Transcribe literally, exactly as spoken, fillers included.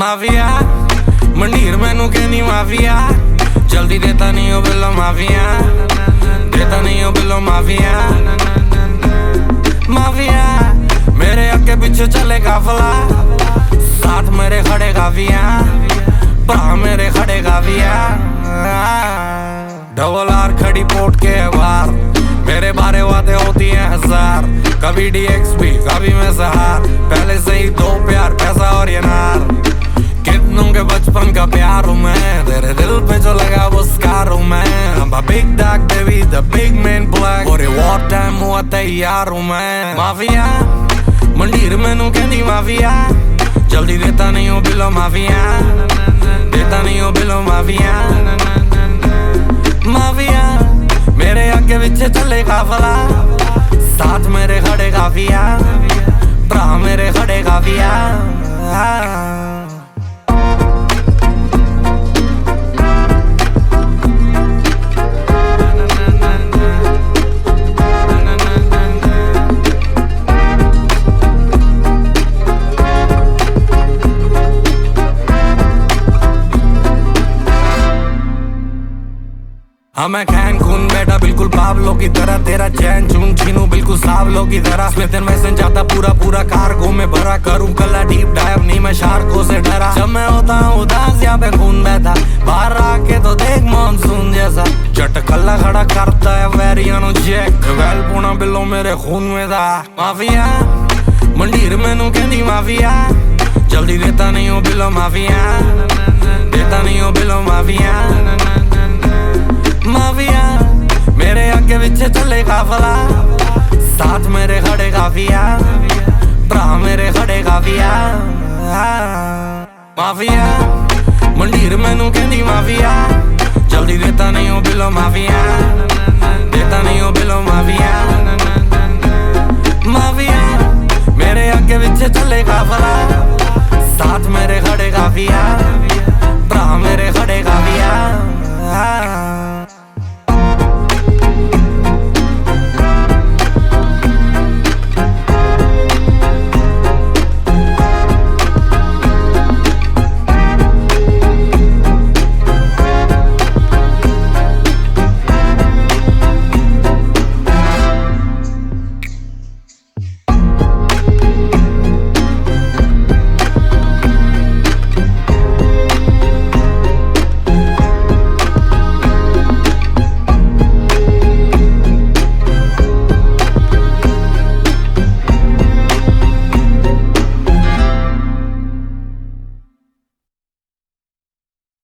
Mafia मंडीर मैनू कहनी माफिया, जल्दी देता नहीं हो बिलो माफिया, देता नहीं हो बिलो माफिया। माफिया मेरे आगे पीछे चले काफला, साथ मेरे खड़े काफिया, भरा मेरे खड़े काफिया। डबल आर खड़ी पोर्ट के बाहर, मेरे बारे बातें होती हैं हजार, कभी डी एक्स पी कभी मैं सहार, पहले से ही दो प्यार पैसा और ये नार। कितनों के बचपन का प्यार हूँ मैं, तेरे दिल पे जो लगा वो स्कार हूँ मैं। I'm a big dog baby, the big man black, और ये war time हुआ तैयार हूँ मैं। माफिया मंडीर मैनू कहनी माफिया, जल्दी देता नहीं हो बिलो माफिया, देता नहीं हो बिलो माफिया। माफिया मेरे आगे पीछे चले काफला, साथ मेरे खड़े काफिया, भरा मेरे खड़े काफिया। हाँ मैं खैन खून बैठा बिल्कुल पावलो की तरह, तेरा चैन चून छीनू बिल्कुल सावलो की तरह। स्मिथ एंड वेसन जाता पूरा पूरा कार्गो में भरा, करूँ कला डीप डाइव नहीं मैं शार्कों से डरा। जब मैं होता हूँ उदास यहाँ पे खून बहता, बाहर आके तो देख मानसून जैसा, जट कल्ला खड़ा करता है वेरियानो चेक, वेल पुना बिलो मेरे खून में था। माफिया मंडीर मैनू कहनी माफिया, जल्दी देता नहीं हो बिलो माफिया, देता नहीं हो बिलो माफिया। माफिया मेरे आगे पीछे चले काफला, साथ मेरे खड़े काफिया, भरा मेरे खड़े काफिया। माफिया मंडीर मैनू कहनी माफिया, जल्दी देता नहीं हो बिलो माफिया, देता नहीं हो बिलो माफिया।